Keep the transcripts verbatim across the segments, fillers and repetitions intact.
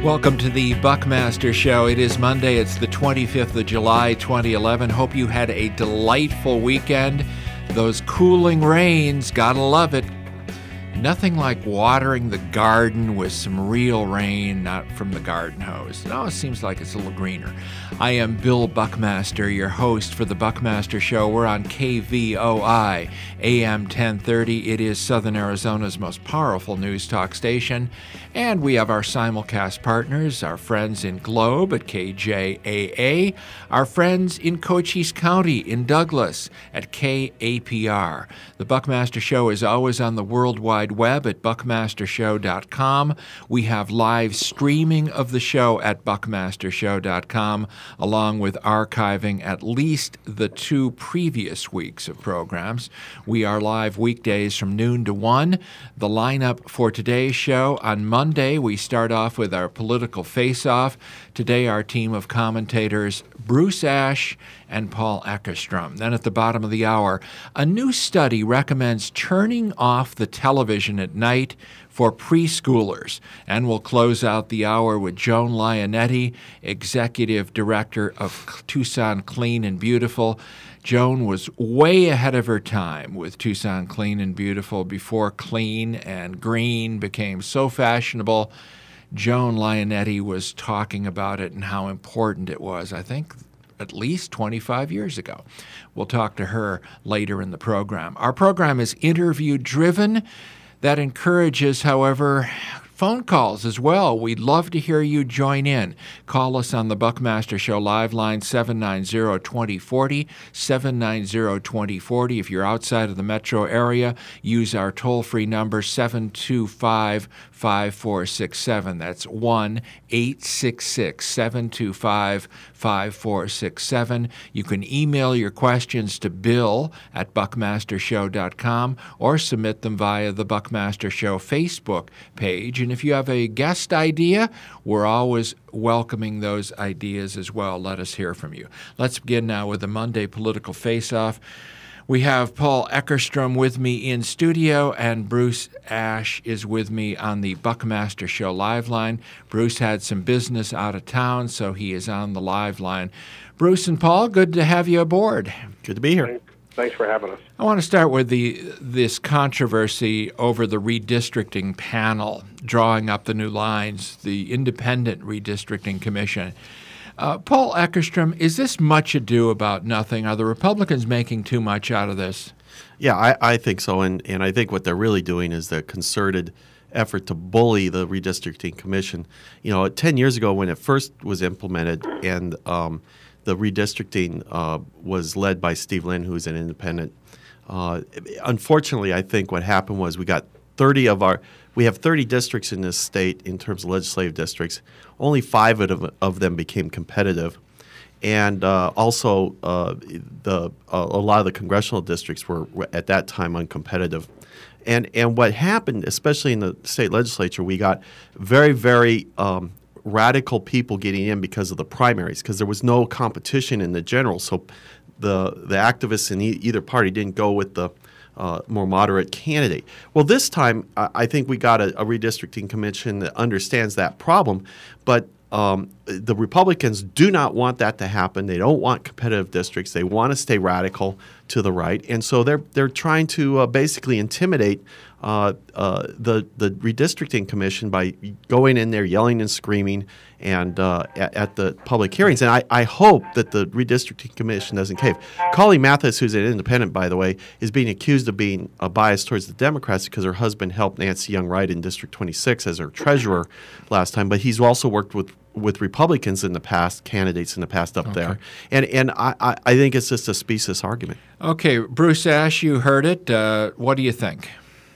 Welcome to the Buckmaster Show. It is Monday. It's the twenty-fifth of July, twenty eleven. Hope you had a delightful weekend. Those cooling rains, gotta love it. Nothing like watering the garden with some real rain, not from the garden hose. No, it seems like it's a little greener. I am Bill Buckmaster, your host for the Buckmaster Show. We're on K V O I, A M ten thirty. It is Southern Arizona's most powerful news talk station. And we have our simulcast partners, our friends in Globe at K J A A, our friends in Cochise County in Douglas at K A P R. The Buckmaster Show is always on the World Wide Web at buckmaster show dot com. We have live streaming of the show at buckmaster show dot com, along with archiving at least the two previous weeks of programs. We are live weekdays from noon to one. The lineup for today's show: on Monday, we start off with our political face-off. Today, our team of commentators, Bruce Ash and Paul Eckerstrom. Then at the bottom of the hour, a new study recommends turning off the television at night for preschoolers. And we'll close out the hour with Joan Lionetti, Executive Director of Tucson Clean and Beautiful. Joan was way ahead of her time with Tucson Clean and Beautiful before clean and green became so fashionable. Joan Lionetti was talking about it and how important it was, I think, at least twenty-five years ago. We'll talk to her later in the program. Our program is interview-driven. That encourages, however, phone calls as well. We'd love to hear you join in. Call us on the Buckmaster Show live line, seven nine zero, two zero four zero, seven nine zero, two zero four zero. If you're outside of the metro area, use our toll-free number, seven two five, five four six seven. That's one eight six six, seven two five, five four six seven. You can email your questions to bill at buckmaster show dot com or submit them via the Buckmaster Show Facebook page. And if you have a guest idea, we're always welcoming those ideas as well. Let us hear from you. Let's begin now with the Monday Political Face-Off. We have Paul Eckerstrom with me in studio, and Bruce Ash is with me on the Buckmaster Show live line. Bruce had some business out of town, so he is on the live line. Bruce and Paul, good to have you aboard. Good to be here. Thanks, Thanks for having us. I want to start with the this controversy over the redistricting panel drawing up the new lines, the Independent Redistricting Commission. Uh, Paul Eckerstrom, is this much ado about nothing? Are the Republicans making too much out of this? Yeah, I, I think so, and, and I think what they're really doing is the concerted effort to bully the Redistricting Commission. You know, ten years ago when it first was implemented and um, the redistricting uh, was led by Steve Lynn, who's an independent, uh, unfortunately, I think what happened was we got thirty of our – we have thirty districts in this state in terms of legislative districts. Only five of, of them became competitive. And uh, also, uh, the uh, a lot of the congressional districts were, were at that time uncompetitive. And and what happened, especially in the state legislature, we got very, very um, radical people getting in because of the primaries, because there was no competition in the general. So the the activists in e- either party didn't go with the Uh, more moderate candidate. Well, this time, I, I think we got a, a redistricting commission that understands that problem, but um, the Republicans do not want that to happen. They don't want competitive districts. They want to stay radical to the right, and so they're they're trying to uh, basically intimidate uh, uh, the the redistricting commission by going in there, yelling and screaming, and uh, at, at the public hearings. And I, I hope that the redistricting commission doesn't cave. Colleen Mathis, who's an independent, by the way, is being accused of being uh, biased towards the Democrats because her husband helped Nancy Young Wright in District twenty-six as her treasurer last time. But he's also worked with with Republicans in the past, candidates in the past up okay. there. And and I, I think it's just a specious argument. Okay, Bruce Ash, you heard it. Uh, what do you think?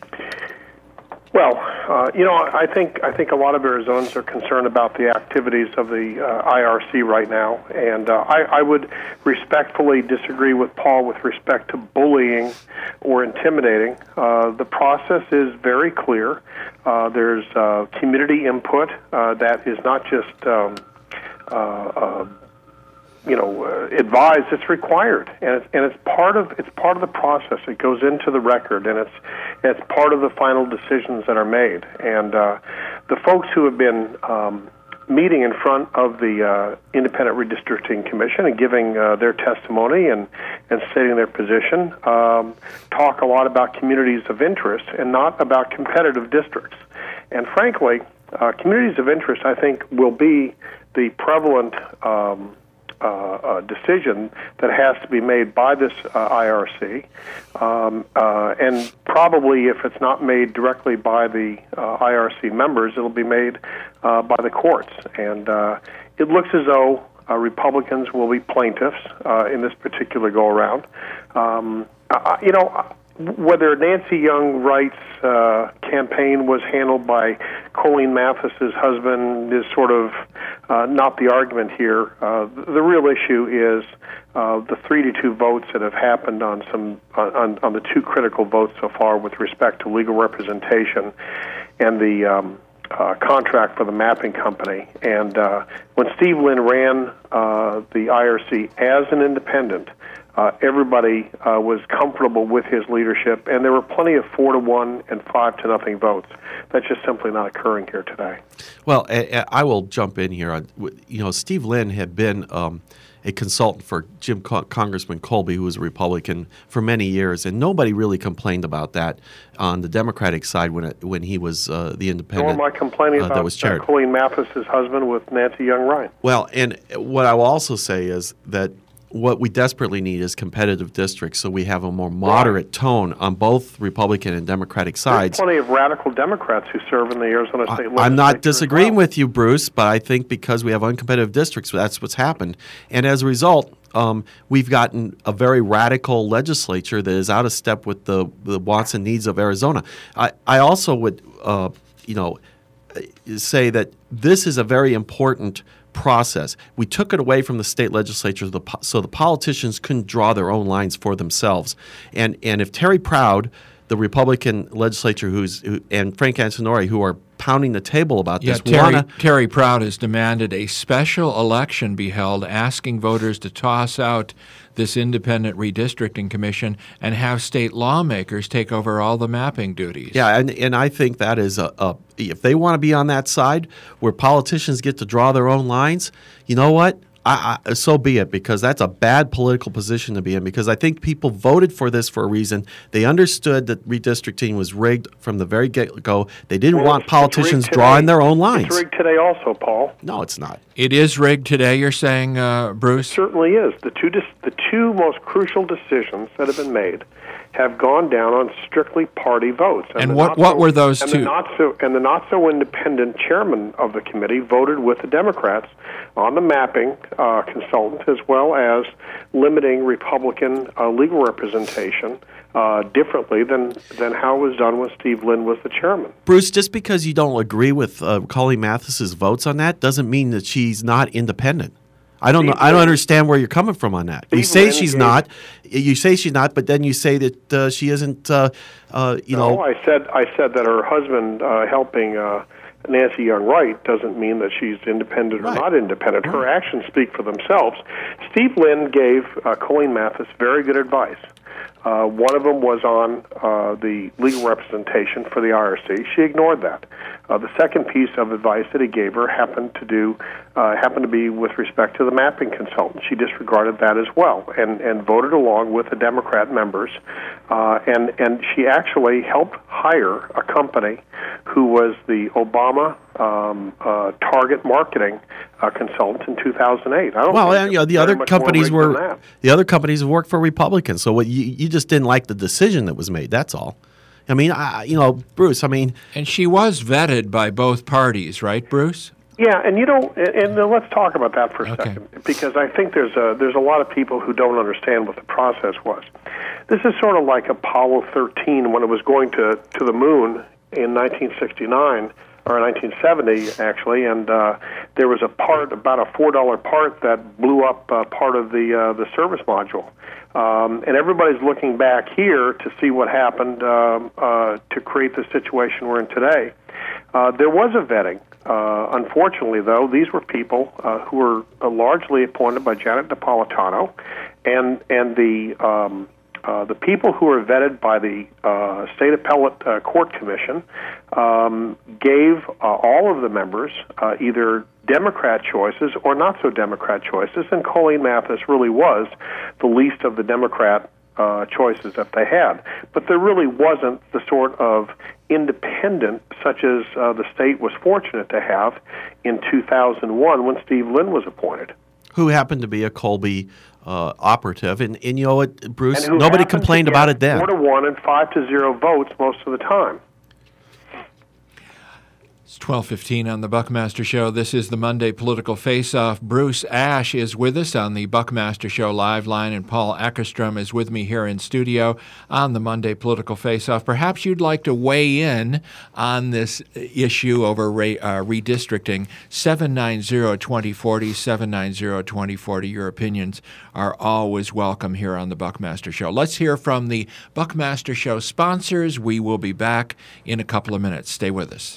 Well, uh, you know, I think I think a lot of Arizonans are concerned about the activities of the uh, I R C right now, and uh, I, I would respectfully disagree with Paul with respect to bullying or intimidating. Uh, the process is very clear. Uh, there's uh, community input uh, that is not just um, uh, uh, you know, uh, advised, it's required, and it's and it's part of it's part of the process. It goes into the record, and it's it's part of the final decisions that are made. And uh, the folks who have been um, meeting in front of the uh, Independent Redistricting Commission and giving uh, their testimony and, and stating their position, um, talk a lot about communities of interest and not about competitive districts. And frankly, uh, communities of interest, I think, will be the prevalent um, uh, uh, decision that has to be made by this uh, I R C. Um, uh, and probably if it's not made directly by the uh, I R C members, it'll be made uh, by the courts. And uh, it looks as though uh, Republicans will be plaintiffs uh, in this particular go-around. Um, uh, you know, whether Nancy Young Wright's uh, campaign was handled by Colleen Mathis's husband is sort of uh, not the argument here. Uh, the real issue is uh, the three to two votes that have happened on some on, on the two critical votes so far with respect to legal representation and the um, uh, contract for the mapping company. And uh, when Steve Lynn ran uh, the I R C as an independent, Uh, everybody uh, was comfortable with his leadership, and there were plenty of four to one and five to nothing votes. That's just simply not occurring here today. Well, I, I will jump in here. You know, Steve Lynn had been um, a consultant for Jim Con- Congressman Colby, who was a Republican, for many years, and nobody really complained about that on the Democratic side when it, when he was uh, the independent. Nor am I complaining uh, about that was chaired. uh, Colleen Mathis's husband with Nancy Young Wright. Well, and what I will also say is that what we desperately need is competitive districts, so we have a more moderate right. tone on both Republican and Democratic sides. There's plenty of radical Democrats who serve in the Arizona State Legislature. I'm not disagreeing well. with you, Bruce, but I think because we have uncompetitive districts, that's what's happened. And as a result, um, we've gotten a very radical legislature that is out of step with the, the wants and needs of Arizona. I, I also would, uh, you know, say that this is a very important process. We took it away from the state legislature so the politicians couldn't draw their own lines for themselves. And and if Terry Proud, the Republican legislature, who's who, and Frank Antinori, who are pounding the table about yeah, this, Terry, wanna, Terry Proud has demanded a special election be held, asking voters to toss out this independent redistricting commission and have state lawmakers take over all the mapping duties. Yeah, and, and I think that is a, a if they want to be on that side where politicians get to draw their own lines, you know what? I, I, so be it, because that's a bad political position to be in, because I think people voted for this for a reason. They understood that redistricting was rigged from the very get-go. They didn't well, want it's, politicians it's drawing their own lines. It's rigged today also, Paul. No, it's not. It is rigged today, you're saying, uh, Bruce? It certainly is. The two, dis- the two most crucial decisions that have been made have gone down on strictly party votes. And, and what, what so, were those and two? The not so, and the not-so-independent chairman of the committee voted with the Democrats on the mapping uh, consultant, as well as limiting Republican uh, legal representation uh, differently than, than how it was done when Steve Lynn was the chairman. Bruce, just because you don't agree with uh, Colleen Mathis's votes on that doesn't mean that she's not independent. I don't know. I don't understand where you're coming from on that. You say she's not. You say she's not, but then you say that uh, she isn't. Uh, uh, you no, know. I said I said that her husband uh, helping uh, Nancy Young Wright doesn't mean that she's independent or right. not independent. Her right. actions speak for themselves. Steve Lynn gave uh, Colleen Mathis very good advice. Uh, one of them was on uh, the legal representation for the I R C. She ignored that. Uh, the second piece of advice that he gave her happened to do uh, happened to be with respect to the mapping consultant. She disregarded that as well, and, and voted along with the Democrat members. Uh, and and she actually helped hire a company who was the Obama um, uh, target marketing uh, consultant in two thousand eight. I don't well, think and, you know, the other companies were the other companies have worked for Republicans. So what you you just didn't like the decision that was made. That's all. I mean, I, you know, Bruce. I mean, and she was vetted by both parties, right, Bruce? Yeah, and you know, and, and uh, let's talk about that for a okay. second, because I think there's a there's a lot of people who don't understand what the process was. This is sort of like Apollo thirteen when it was going to to the moon in nineteen sixty-nine. Or nineteen seventy, actually, and uh, there was a part, about a four dollar part, that blew up uh, part of the uh, the service module. Um, and everybody's looking back here to see what happened um, uh, to create the situation we're in today. Uh, there was a vetting. Uh, unfortunately, though, these were people uh, who were uh, largely appointed by Janet Napolitano, and and the um, Uh, the people who were vetted by the uh, State Appellate uh, Court Commission um, gave uh, all of the members uh, either Democrat choices or not so Democrat choices, and Colleen Mathis really was the least of the Democrat uh, choices that they had. But there really wasn't the sort of independent such as uh, the state was fortunate to have in two thousand one when Steve Lynn was appointed. Who happened to be a Colby uh, operative, and, and you know what, Bruce, nobody complained about it then. Four to one and five to zero votes most of the time. It's twelve fifteen on the Buckmaster Show. This is the Monday Political Face-Off. Bruce Ash is with us on the Buckmaster Show live line, and Paul Eckerstrom is with me here in studio on the Monday Political Face-Off. Perhaps you'd like to weigh in on this issue over re- uh, redistricting. seven nine zero, two zero four zero, seven nine zero, two zero four zero. Your opinions are always welcome here on the Buckmaster Show. Let's hear from the Buckmaster Show sponsors. We will be back in a couple of minutes. Stay with us.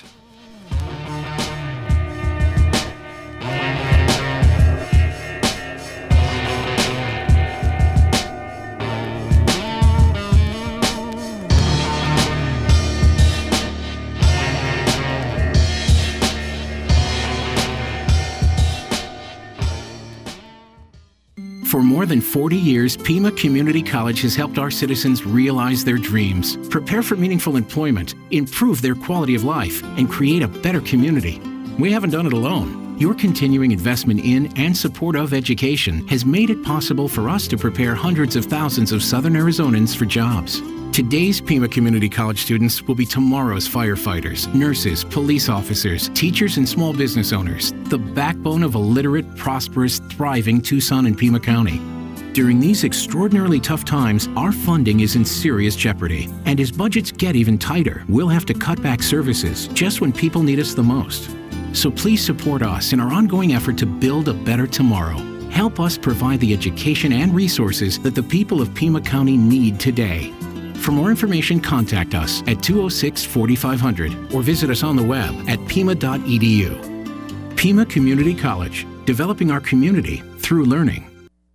For more than forty years, Pima Community College has helped our citizens realize their dreams, prepare for meaningful employment, improve their quality of life, and create a better community. We haven't done it alone. Your continuing investment in and support of education has made it possible for us to prepare hundreds of thousands of Southern Arizonans for jobs. Today's Pima Community College students will be tomorrow's firefighters, nurses, police officers, teachers, and small business owners, the backbone of a literate, prosperous, thriving Tucson and Pima County. During these extraordinarily tough times, our funding is in serious jeopardy. And as budgets get even tighter, we'll have to cut back services just when people need us the most. So please support us in our ongoing effort to build a better tomorrow. Help us provide the education and resources that the people of Pima County need today. For more information, contact us at two oh six, four five zero zero or visit us on the web at pima dot e d u. Pima Community College, developing our community through learning.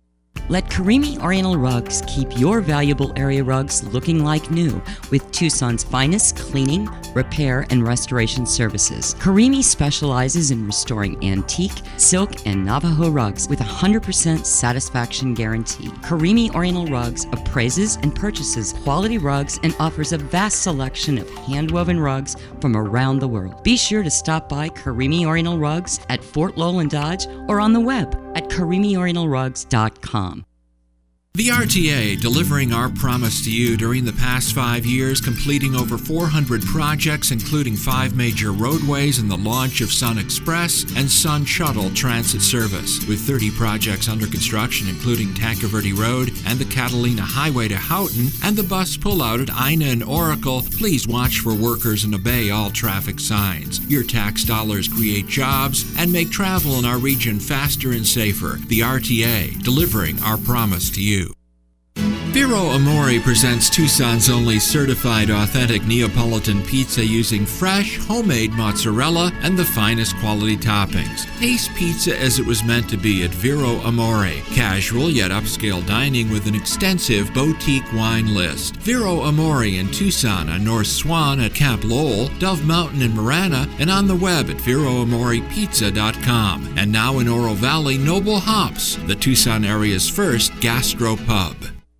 Let Karimi Oriental Rugs keep your valuable area rugs looking like new with Tucson's finest cleaning, repair, and restoration services. Karimi specializes in restoring antique, silk, and Navajo rugs with a one hundred percent satisfaction guarantee. Karimi Oriental Rugs appraises and purchases quality rugs and offers a vast selection of hand-woven rugs from around the world. Be sure to stop by Karimi Oriental Rugs at Fort Lowell and Dodge or on the web at karimi oriental rugs dot com. The R T A, delivering our promise to you during the past five years, completing over four hundred projects, including five major roadways and the launch of Sun Express and Sun Shuttle Transit Service. With thirty projects under construction, including Tanque Verde Road and the Catalina Highway to Houghton and the bus pullout at Ina and Oracle, please watch for workers and obey all traffic signs. Your tax dollars create jobs and make travel in our region faster and safer. The R T A, delivering our promise to you. Vero Amore presents Tucson's only certified authentic Neapolitan pizza using fresh, homemade mozzarella and the finest quality toppings. Taste pizza as it was meant to be at Vero Amore. Casual yet upscale dining with an extensive boutique wine list. Vero Amore in Tucson on North Swan at Camp Lowell, Dove Mountain in Marana, and on the web at vero amore pizza dot com. And now in Oro Valley, Noble Hops, the Tucson area's first gastro pub.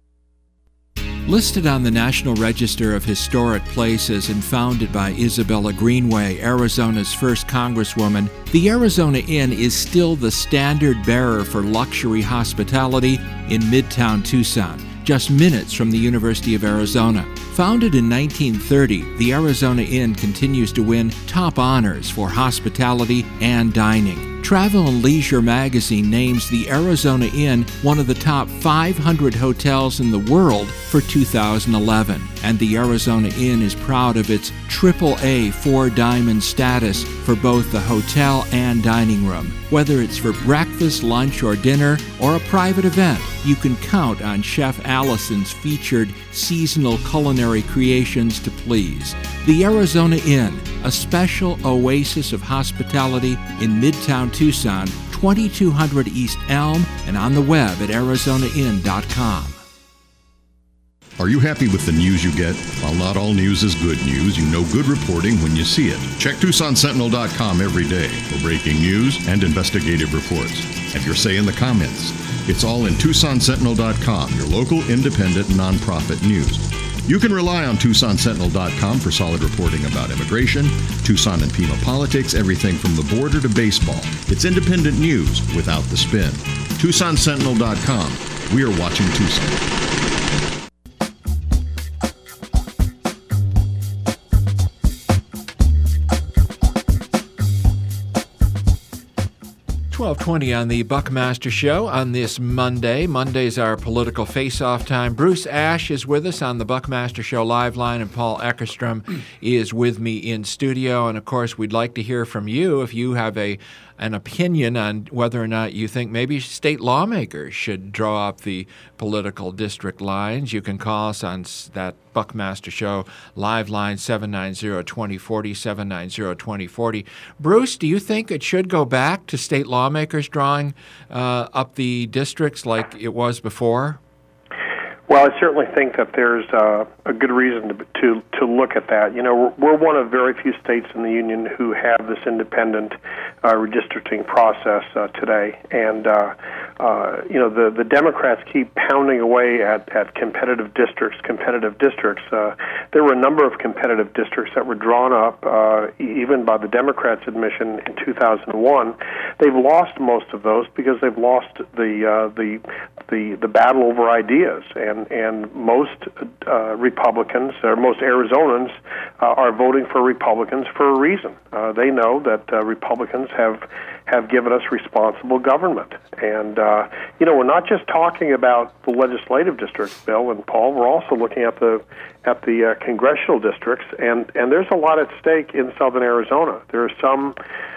Listed on the National Register of Historic Places and founded by Isabella Greenway, Arizona's first Congresswoman, the Arizona Inn is still the standard bearer for luxury hospitality in Midtown Tucson, just minutes from the University of Arizona. Founded in nineteen thirty, the Arizona Inn continues to win top honors for hospitality and dining. Travel and Leisure magazine names the Arizona Inn one of the top five hundred hotels in the world for two thousand eleven, and the Arizona Inn is proud of its triple A four-diamond status for both the hotel and dining room. Whether it's for breakfast, lunch, or dinner, or a private event, you can count on Chef Allison's featured seasonal culinary creations to please. The Arizona Inn, a special oasis of hospitality in Midtown Tucson, twenty-two hundred East Elm, and on the web at arizona inn dot com. Are you happy with the news you get? While not all news is good news, you know good reporting when you see it. Check Tucson Sentinel dot com every day for breaking news and investigative reports. Have your say in the comments. It's all in Tucson Sentinel dot com, your local independent nonprofit news. You can rely on Tucson Sentinel dot com for solid reporting about immigration, Tucson and Pima politics, everything from the border to baseball. It's independent news without the spin. Tucson Sentinel dot com. We are watching Tucson. twelve twenty on the Buckmaster Show on this Monday. Monday's our political face-off time. Bruce Ash is with us on the Buckmaster Show live line, and Paul Eckerstrom is with me in studio. And, of course, we'd like to hear from you if you have a an opinion on whether or not you think maybe state lawmakers should draw up the political district lines. You can call us on that Buckmaster Show live line, seven nine zero, two zero four zero, seven nine zero, two zero four zero. Bruce, do you think it should go back to state lawmakers drawing uh, up the districts like it was before? Well, I certainly think that there's uh, a good reason to, to to look at that. You know, we're, we're one of very few states in the union who have this independent uh, redistricting process uh, today, and uh, uh, you know the the Democrats keep pounding away at, at competitive districts, competitive districts. Uh, there were a number of competitive districts that were drawn up, uh, even by the Democrats' admission in two thousand one. They've lost most of those because they've lost the uh, the the the battle over ideas, and and most uh, Republicans, or most Arizonans, uh, are voting for Republicans for a reason. Uh, they know that uh, Republicans have have given us responsible government, and uh, you know we're not just talking about the legislative districts, Bill and Paul. We're also looking at the at the uh, congressional districts, and and there's a lot at stake in southern Arizona. There are some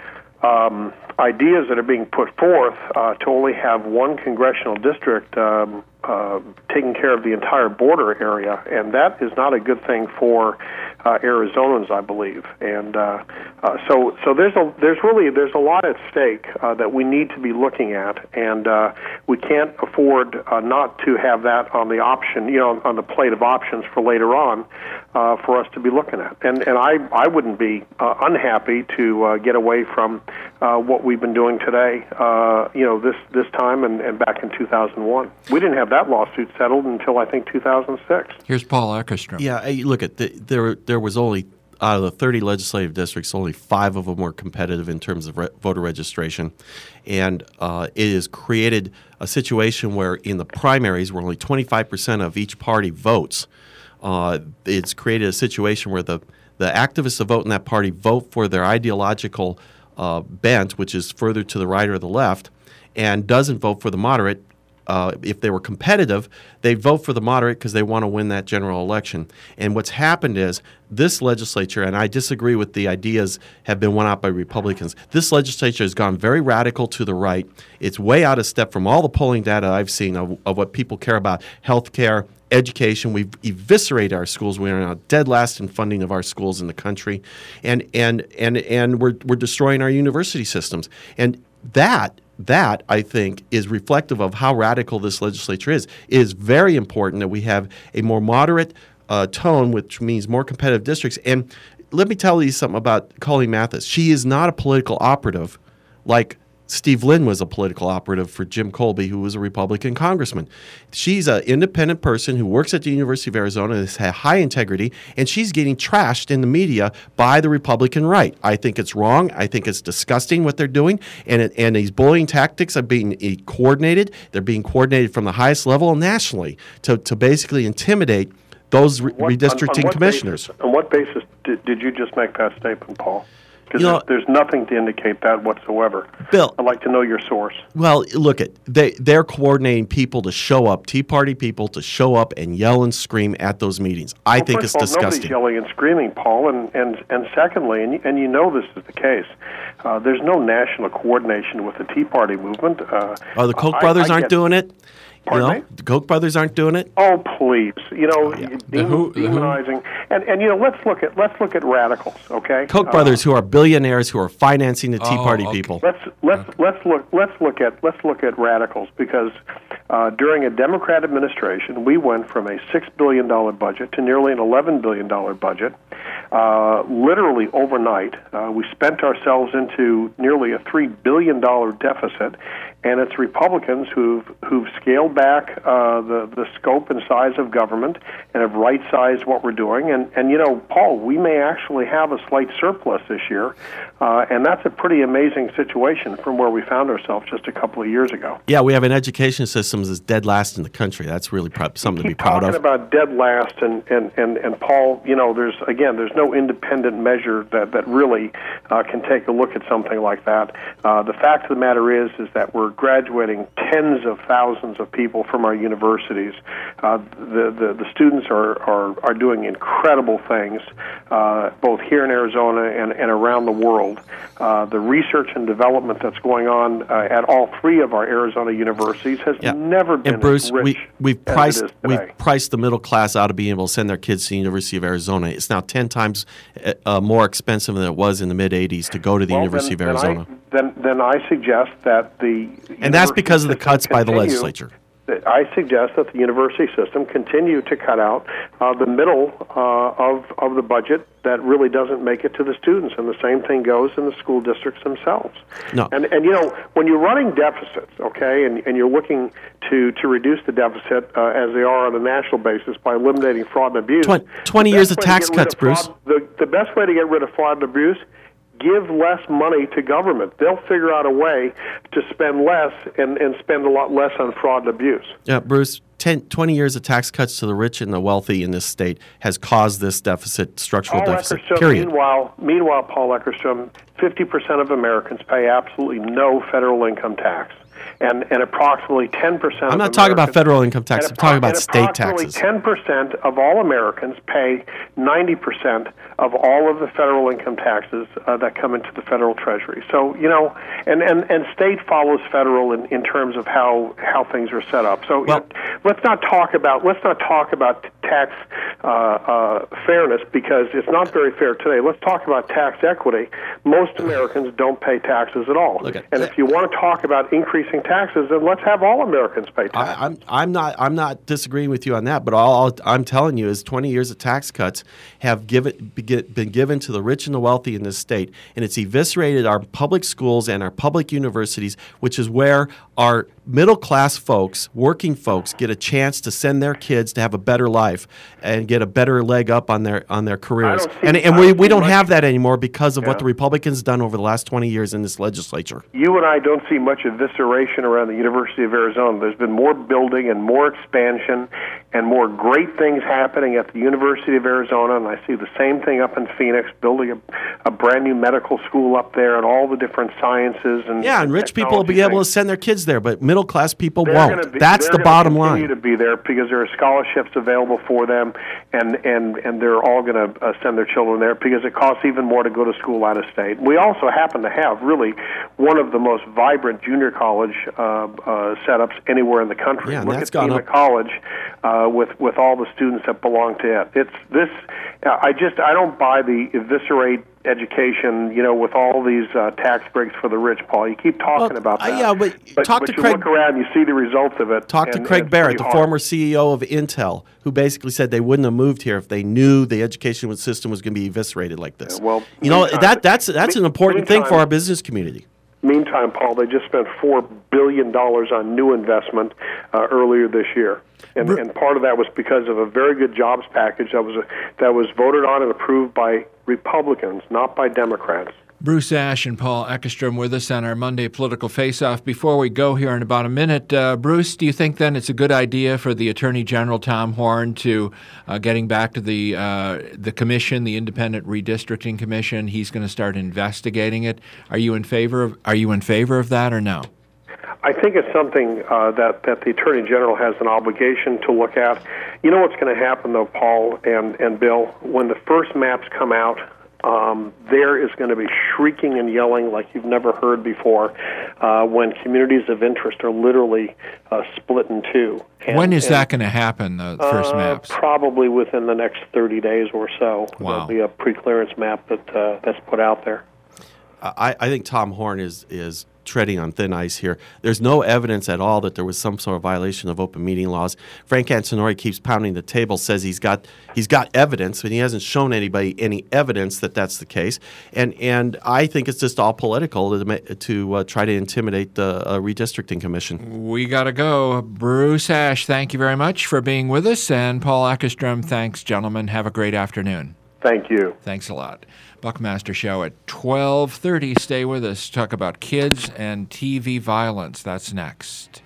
Um, ideas that are being put forth uh, to only have one congressional district um, uh, taking care of the entire border area, and that is not a good thing for uh, Arizonans, I believe. And uh, uh, so, so there's a there's really there's a lot at stake uh, that we need to be looking at, and uh, we can't afford uh, not to have that on the option, you know, on the plate of options for later on uh, for us to be looking at. And and I I wouldn't be uh, unhappy to uh, get away from uh, what we've been doing today, uh, you know, this this time and, and back in two thousand one. We didn't have that lawsuit settled until I think two thousand six. Here's Paul Eckerstrom. Yeah, hey, look at the, there. There was only out of the thirty legislative districts, only five of them were competitive in terms of re- voter registration, and uh, it has created a situation where in the primaries, where only twenty-five percent of each party votes, uh, it's created a situation where the the activists that vote in that party vote for their ideological uh, bent, which is further to the right or the left, and doesn't vote for the moderate. Uh, if they were competitive, they vote for the moderate because they want to win that general election. And what's happened is this legislature, and I disagree with the ideas have been won out by Republicans, this legislature has gone very radical to the right. It's way out of step from all the polling data I've seen of, of what people care about, health care, education. We've eviscerated our schools. We are now dead last in funding of our schools in the country. And and and, and we're, we're destroying our university systems. And that That, I think, is reflective of how radical this legislature is. It is very important that we have a more moderate uh, tone, which means more competitive districts. And let me tell you something about Colleen Mathis. She is not a political operative like Steve Lynn was a political operative for Jim Colby, who was a Republican congressman. She's an independent person who works at the University of Arizona, has had high integrity, and she's getting trashed in the media by the Republican right. I think it's wrong. I think it's disgusting what they're doing, and it, and these bullying tactics are being coordinated. They're being coordinated from the highest level nationally to, to basically intimidate those re- what, redistricting on, on commissioners. Basis, on what basis did, did you just make that statement, Paul? Because You know, there's, there's nothing to indicate that whatsoever. Bill, I'd like to know your source. Well, look at they they're coordinating people to show up, Tea Party people to show up and yell and scream at those meetings. I well, think first it's of all, disgusting. Nobody's yelling and screaming, Paul, and and and secondly, and you, and you know this is the case. Uh, there's no national coordination with the Tea Party movement. Uh, oh, the Koch I, brothers I aren't get, doing it. Pardon you know, me? the Koch brothers aren't doing it. Oh, please! You know, Oh, yeah. de- The who- the who? demonizing, and and you know, let's look at let's look at radicals, okay? Koch Uh, brothers, who are billionaires, who are financing the Tea Oh, Party okay. people. Let's let's let's look let's look at let's look at radicals, because uh, during a Democrat administration, we went from a six billion dollar budget to nearly an eleven billion dollar budget. Uh, literally overnight, uh, we spent ourselves into nearly a three billion dollar deficit, and it's Republicans who've who've scaled back uh, the the scope and size of government and have right-sized what we're doing. And and you know, Paul, we may actually have a slight surplus this year, uh, and that's a pretty amazing situation from where we found ourselves just a couple of years ago. Yeah, we have an education system that's dead last in the country. That's really pr- something to be Keep proud talking of. about dead last, and, and, and, and Paul, you know, there's again, there's no independent measure that that really uh, can take a look at something like that. Uh, the fact of the matter is, is that we're graduating tens of thousands of people from our universities. Uh, the, the the students are are, are doing incredible things, uh, both here in Arizona and, and around the world. Uh, the research and development that's going on uh, at all three of our Arizona universities has Yeah. never been And Bruce, as rich we we've as priced it is today. we've priced the middle class out of being able to send their kids to the University of Arizona. It's now ten times uh, more expensive than it was in the mid eighties to go to the Well, University then, of then Arizona. I, then, then I suggest that the And that's university because of the system cuts by the continue- legislature. that I suggest that the university system continue to cut out uh, the middle uh, of of the budget that really doesn't make it to the students, and the same thing goes in the school districts themselves. No. And and you know, when you're running deficits, okay, and, and you're looking to, to reduce the deficit uh, as they are on a national basis by eliminating fraud and abuse. Twen- twenty the years best of way to tax get rid cuts, of fraud- Bruce. The, the best way to get rid of fraud and abuse, give less money to government. They'll figure out a way to spend less and, and spend a lot less on fraud and abuse. Yeah, Bruce, ten, twenty years of tax cuts to the rich and the wealthy in this state has caused this deficit, structural Paul deficit, Eckerstrom, period. Meanwhile, meanwhile, Paul Eckerstrom, fifty percent of Americans pay absolutely no federal income tax. And, and approximately ten percent I'm of not talking about Americans- federal income tax. and I'm talking appro- about and state approximately taxes. ten percent of all Americans pay ninety percent of all of the federal income taxes uh, that come into the federal treasury. So, you know, and, and, and state follows federal in, in terms of how, how things are set up. So Well- you know, let's not talk about let's not talk about tax uh, uh, fairness, because it's not very fair today. Let's talk about tax equity. Most Americans don't pay taxes at all. Look at- and if you want to talk about increasing taxes, then let's have all Americans pay taxes. I, I'm I'm not I'm not disagreeing with you on that, but all I'll, I'm telling you is twenty years of tax cuts have given been given to the rich and the wealthy in this state, and it's eviscerated our public schools and our public universities, which is where our middle class folks, working folks, get a chance to send their kids to have a better life and get a better leg up on their on their careers. don't see- And and I we, don't we see don't much- have that anymore because of Yeah. what the Republicans done over the last twenty years in this legislature. You and I don't see much evisceration around the University of Arizona. There's been more building and more expansion and more great things happening at the University of Arizona, and I see the same thing up in Phoenix, building a, a brand new medical school up there and all the different sciences and Yeah, and rich people will be technology able to things. send their kids there, but middle class people They're won't. gonna be- That's they're the gonna bottom continue line. to be there because there are scholarships available for them, and and and they're all going to uh, send their children there because it costs even more to go to school out of state. We also happen to have really one of the most vibrant junior college uh, uh, setups anywhere in the country. Yeah, and Look that's at gone Pima up. College uh, with with all the students that belong to it. It's this. Uh, I just I don't buy the eviscerate education, you know, with all these uh, tax breaks for the rich, Paul. You keep talking Well, about uh, that. yeah, but talk but to you Craig- look around, you see the results of it. Talk to and- Craig and it's Barrett, pretty the hard. former C E O of Intel, who basically said they wouldn't have moved here if they knew the education system was going to be eviscerated like this. Yeah, well, you know meantime- that that's that's an important thing for meantime- our business community. Meantime, Paul, they just spent four billion dollars on new investment uh, earlier this year. And, Bru- and part of that was because of a very good jobs package that was, that was voted on and approved by Republicans, not by Democrats. Bruce Ash and Paul Eckerstrom with us on our Monday Political Face-Off. Before we go here in about a minute, uh, Bruce, do you think then it's a good idea for the Attorney General Tom Horn to, uh, getting back to the uh, the commission, the Independent Redistricting Commission, he's going to start investigating it? Are you in favor of Are you in favor of that or no? I think it's something uh, that, that the Attorney General has an obligation to look at. You know what's going to happen, though, Paul and, and Bill? When the first maps come out um, there is going to be shrieking and yelling like you've never heard before uh, when communities of interest are literally uh, split in two. And, when is and, that going to happen, the first uh, maps? Probably within the next thirty days or so. Wow. There'll be a pre-clearance map that uh, that's put out there. I, I think Tom Horn is is treading on thin ice here. There's no evidence at all that there was some sort of violation of open meeting laws. Frank Antinori keeps pounding the table, says he's got he's got evidence, but he hasn't shown anybody any evidence that that's the case. And and I think it's just all political to to uh, try to intimidate the uh, redistricting commission. We got to go. Bruce Ash, thank you very much for being with us. And Paul Eckerstrom, thanks, gentlemen. Have a great afternoon. Thank you. Thanks a lot. Buckmaster Show at twelve thirty. Stay with us. Talk about kids and T V violence. That's next.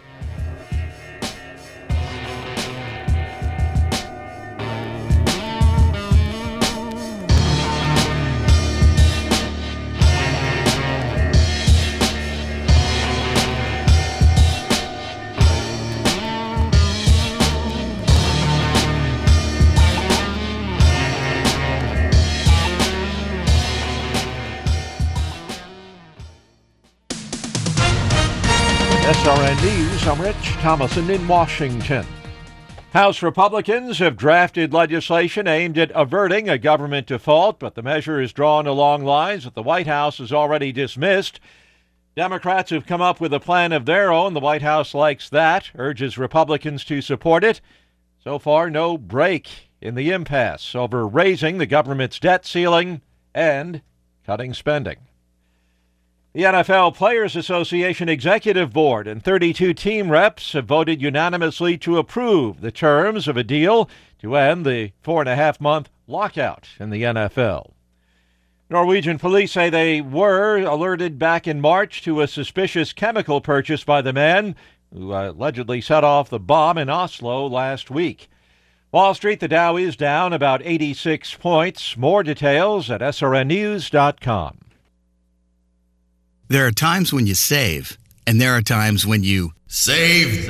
S R N News, I'm Rich Thomason in Washington. House Republicans have drafted legislation aimed at averting a government default, but the measure is drawn along lines that the White House has already dismissed. Democrats have come up with a plan of their own. The White House likes that, urges Republicans to support it. So far, no break in the impasse over raising the government's debt ceiling and cutting spending. The N F L Players Association Executive Board and thirty-two team reps have voted unanimously to approve the terms of a deal to end the four-and-a-half-month lockout in the N F L. Norwegian police say they were alerted back in March to a suspicious chemical purchase by the man who allegedly set off the bomb in Oslo last week. Wall Street, the Dow is down about eighty-six points. More details at S R N news dot com. There are times when you save, and there are times when you save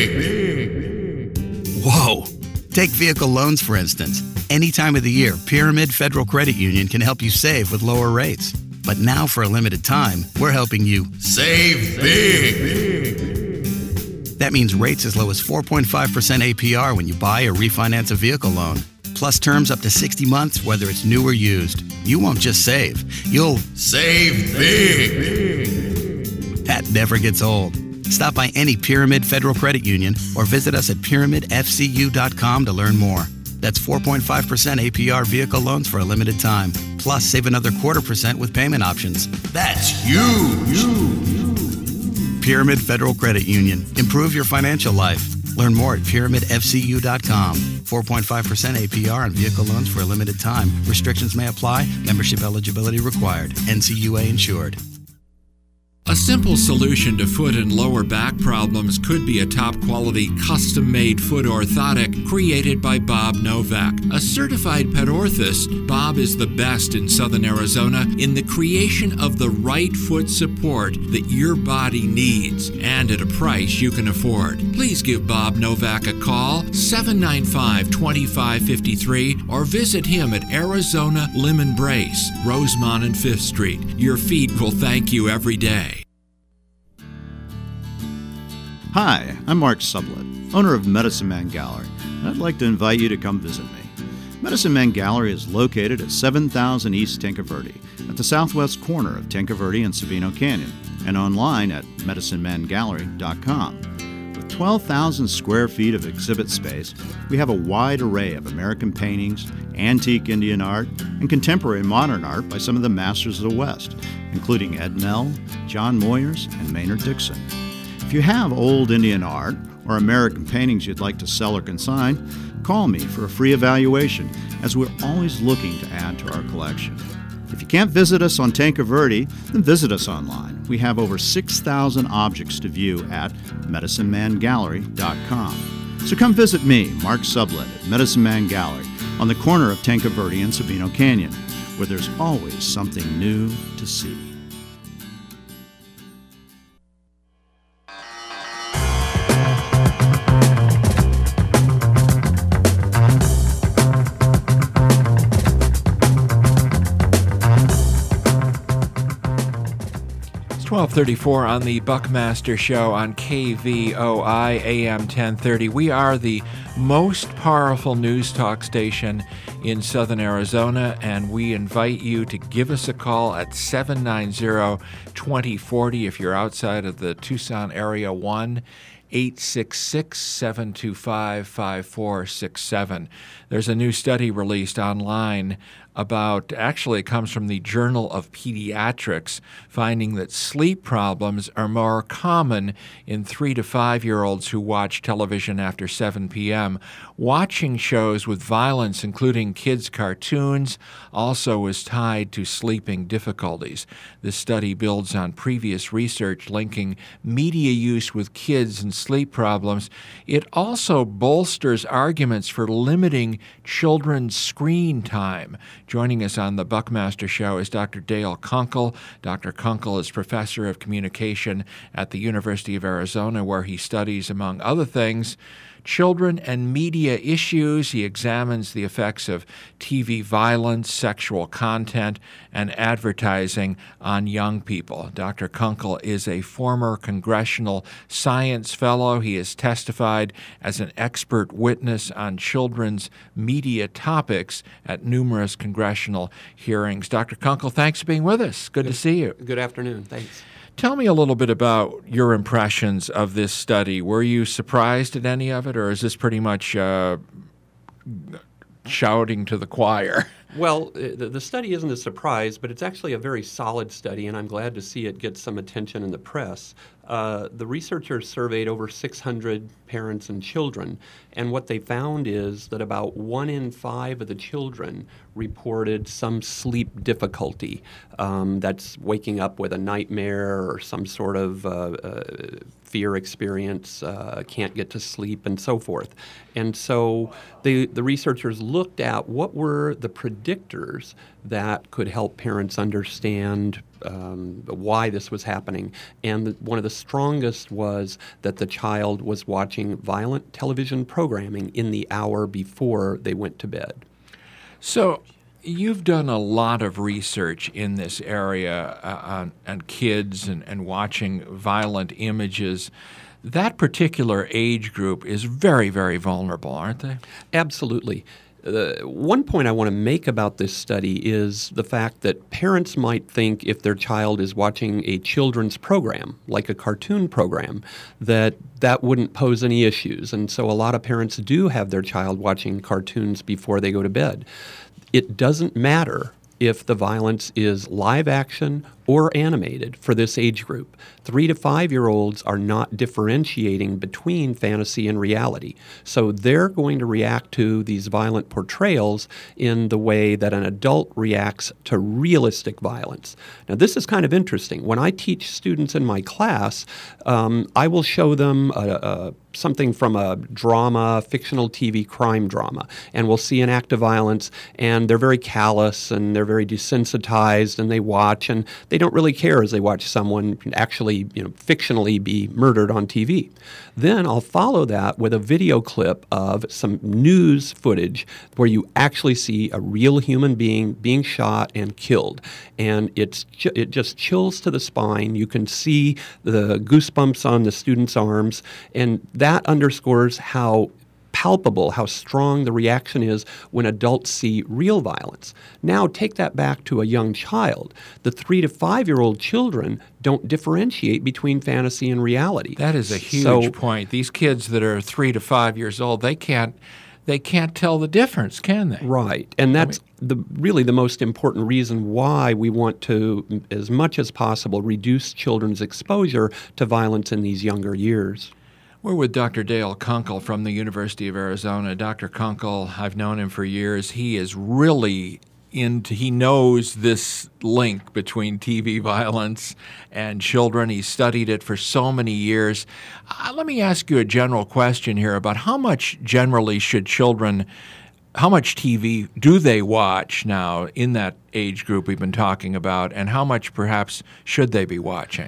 big. Whoa! Take vehicle loans, for instance. Any time of the year, Pyramid Federal Credit Union can help you save with lower rates. But now, for a limited time, we're helping you save big. That means rates as low as four point five percent A P R when you buy or refinance a vehicle loan. Plus terms up to sixty months, whether it's new or used. You won't just save, you'll save big. That never gets old. Stop by any Pyramid Federal Credit Union or visit us at pyramid f c u dot com to learn more. That's four point five percent A P R vehicle loans for a limited time. Plus, save another quarter percent with payment options. That's huge. Pyramid Federal Credit Union. Improve your financial life. Learn more at pyramid f c u dot com. four point five percent A P R on vehicle loans for a limited time. Restrictions may apply. Membership eligibility required. N C U A insured. A simple solution to foot and lower back problems could be a top-quality, custom-made foot orthotic created by Bob Novak. A certified pet orthist, Bob is the best in Southern Arizona in the creation of the right foot support that your body needs, and at a price you can afford. Please give Bob Novak a call, seven nine five, two five five three, or visit him at Arizona Limb Brace, Rosemont and Fifth Street. Your feet will thank you every day. Hi, I'm Mark Sublett, owner of Medicine Man Gallery, and I'd like to invite you to come visit me. Medicine Man Gallery is located at seven thousand East Tinka Verde, at the southwest corner of Tinka Verde and Sabino Canyon, and online at medicine man gallery dot com. With twelve thousand square feet of exhibit space, we have a wide array of American paintings, antique Indian art, and contemporary modern art by some of the masters of the West, including Ed Nell, John Moyers, and Maynard Dixon. If you have old Indian art or American paintings you'd like to sell or consign, call me for a free evaluation, as we're always looking to add to our collection. If you can't visit us on Tinka Verde, then visit us online. We have over six thousand objects to view at medicine man gallery dot com. So come visit me, Mark Sublett, at Medicine Man Gallery on the corner of Tinka Verde and Sabino Canyon, where there's always something new to see. twelve thirty-four on the Buckmaster Show on K V O I A M ten thirty. We are the most powerful news talk station in southern Arizona, and we invite you to give us a call at seven nine zero, two zero four zero if you're outside of the Tucson area, one eight six six, seven two five, five four six seven. There's a new study released online about, actually it comes from the Journal of Pediatrics, finding that sleep problems are more common in three to five-year-olds who watch television after seven p.m. Watching shows with violence, including kids' cartoons, also is tied to sleeping difficulties. This study builds on previous research linking media use with kids and sleep problems. It also bolsters arguments for limiting children's screen time. Joining us on the Buckmaster Show is Doctor Dale Kunkel. Doctor Kunkel is professor of communication at the University of Arizona, where he studies, among other things, children and media issues. He examines the effects of T V violence, sexual content, and advertising on young people. Doctor Kunkel is a former congressional science fellow. He has testified as an expert witness on children's media topics at numerous congressional hearings. Doctor Kunkel, thanks for being with us. Good, Good to see you. Good afternoon. Thanks. Tell me a little bit about your impressions of this study. Were you surprised at any of it, or is this pretty much uh, shouting to the choir? Well, the, the study isn't a surprise, but it's actually a very solid study, and I'm glad to see it get some attention in the press. Uh, the researchers surveyed over six hundred parents and children, and what they found is that about one in five of the children reported some sleep difficulty. Um, that's waking up with a nightmare or some sort of uh, uh, fear experience, uh, can't get to sleep, and so forth. And so the, the researchers looked at what were the predictors that could help parents understand um, why this was happening. And the, one of the strongest was that the child was watching violent television programming in the hour before they went to bed. So you've done a lot of research in this area uh, on, on kids and, and watching violent images. That particular age group is very, very vulnerable, aren't they? Absolutely. Uh, one point I want to make about this study is the fact that parents might think if their child is watching a children's program, like a cartoon program, that that wouldn't pose any issues. And so a lot of parents do have their child watching cartoons before they go to bed. It doesn't matter if the violence is live action or animated for this age group. Three to five-year-olds are not differentiating between fantasy and reality. So they're going to react to these violent portrayals in the way that an adult reacts to realistic violence. Now, this is kind of interesting. When I teach students in my class, um, I will show them a, a something from a drama, fictional T V crime drama, and we'll see an act of violence, and they're very callous, and they're very desensitized, and they watch, and they don't really care as they watch someone actually, you know, fictionally be murdered on T V. Then I'll follow that with a video clip of some news footage where you actually see a real human being being shot and killed, and it's ju- it just chills to the spine. You can see the goosebumps on the students' arms, and that underscores how palpable, how strong the reaction is when adults see real violence. Now take that back to a young child. The three to five-year-old children don't differentiate between fantasy and reality. That is a huge so, point. These kids that are three to five years old, they can't they can't tell the difference, can they? Right, and that's I mean, the really the most important reason why we want to, as much as possible, reduce children's exposure to violence in these younger years. We're with Doctor Dale Kunkel from the University of Arizona. Doctor Kunkel, I've known him for years. He is really into, he knows this link between T V violence and children. He's studied it for so many years. Uh, let me ask you a general question here about how much generally should children, how much T V do they watch now in that age group we've been talking about, and how much perhaps should they be watching?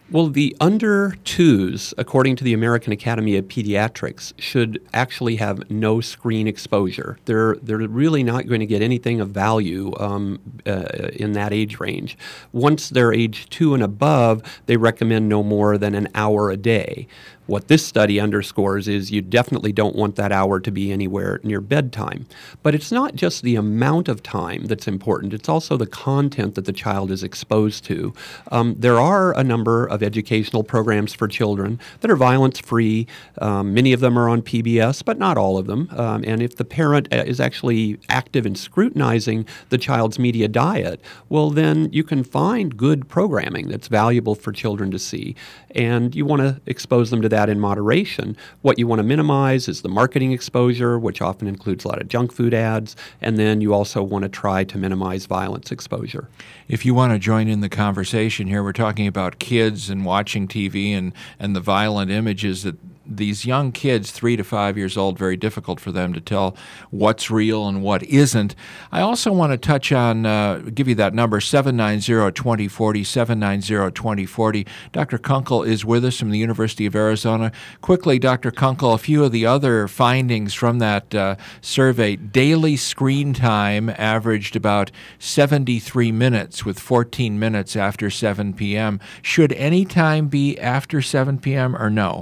Well, the under twos, according to the American Academy of Pediatrics, should actually have no screen exposure. They're they're really not going to get anything of value um, uh, in that age range. Once they're age two and above, they recommend no more than an hour a day. What this study underscores is you definitely don't want that hour to be anywhere near bedtime. But it's not just the amount of time that's important, it's also the content that the child is exposed to. Um, there are a number of educational programs for children that are violence-free. Um, many of them are on P B S, but not all of them. Um, and if the parent is actually active in scrutinizing the child's media diet, well, then you can find good programming that's valuable for children to see. And you want to expose them to that in moderation. What you want to minimize is the marketing exposure, which often includes a lot of junk food ads, and then you also want to try to minimize violence exposure. If you want to join in the conversation here, we're talking about kids and watching T V and, and the violent images that these young kids, three to five years old, very difficult for them to tell what's real and what isn't. I also want to touch on, uh, give you that number, seven nine zero, two zero four zero, seven nine zero, two zero four zero. Doctor Kunkel is with us from the University of Arizona. Quickly, Doctor Kunkel, a few of the other findings from that uh, survey. Daily screen time averaged about seventy-three minutes, with fourteen minutes after seven p.m. Should any time be after seven p.m. or no?